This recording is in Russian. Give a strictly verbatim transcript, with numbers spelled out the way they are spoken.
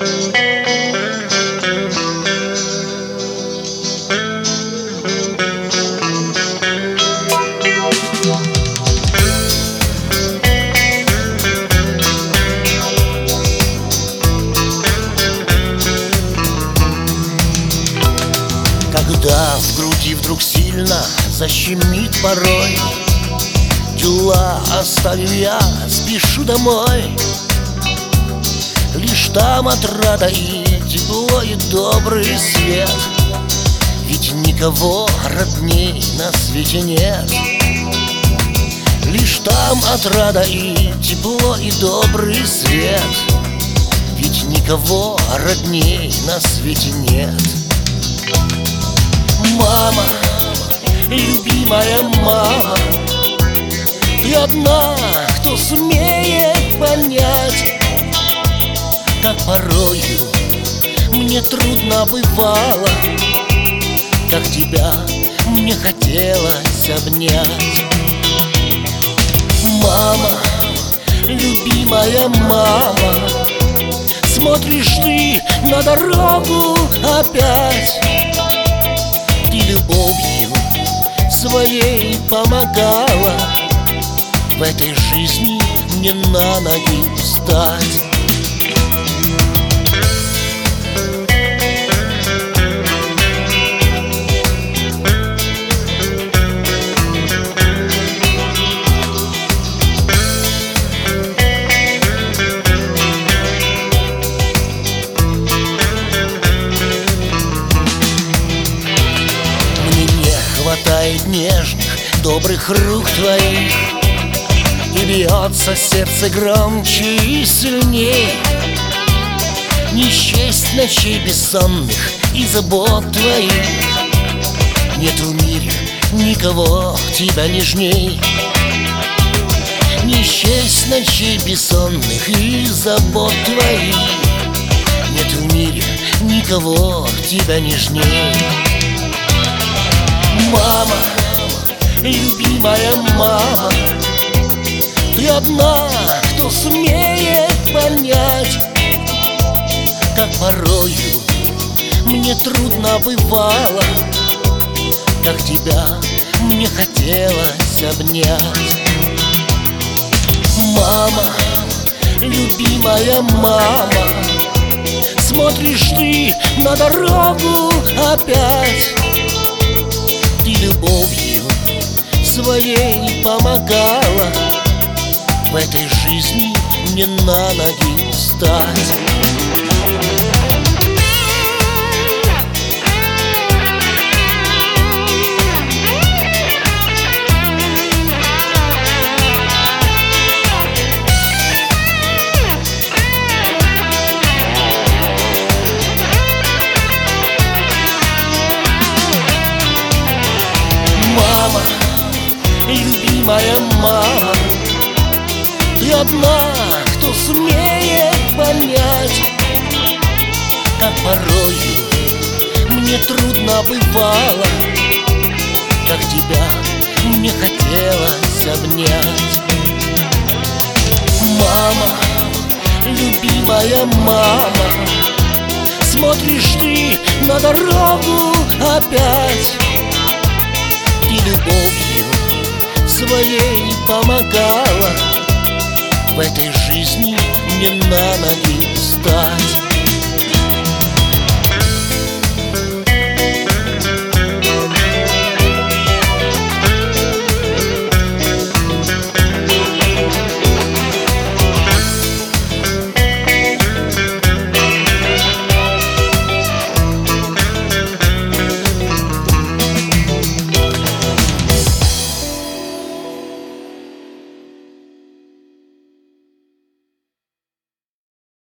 Когда в груди вдруг сильно защемит порой, дела оставив, я спешу домой. Лишь там отрада и тепло, и добрый свет, ведь никого родней на свете нет. Лишь там отрада и тепло, и добрый свет, ведь никого родней на свете нет. Мама, любимая мама, ты одна, кто сумеет понять, как порою мне трудно бывало, как тебя мне хотелось обнять. Мама, любимая мама, смотришь ты на дорогу опять. Ты любовью своей помогала в этой жизни мне на ноги встать. Хватает нежных, добрых рук твоих, и бьется сердце громче и сильней. Не счесть ночей бессонных и забот твоих, нет в мире никого тебя нежней. Не счесть ночей бессонных и забот твоих, нет в мире никого тебя нежней. Мама, любимая мама, ты одна, кто сумеет понять, как порою мне трудно бывало, как тебя мне хотелось обнять. Мама, любимая мама, смотришь ты на дорогу опять. Ты любовью своей помогала в этой жизни мне на ноги встать. Мама, любимая мама, ты одна, кто сумеет понять, как порою мне трудно бывало, как тебя мне хотелось обнять. Мама, любимая мама, смотришь ты на дорогу опять. Ты любовью своей помогала в этой жизни мне на ноги встать.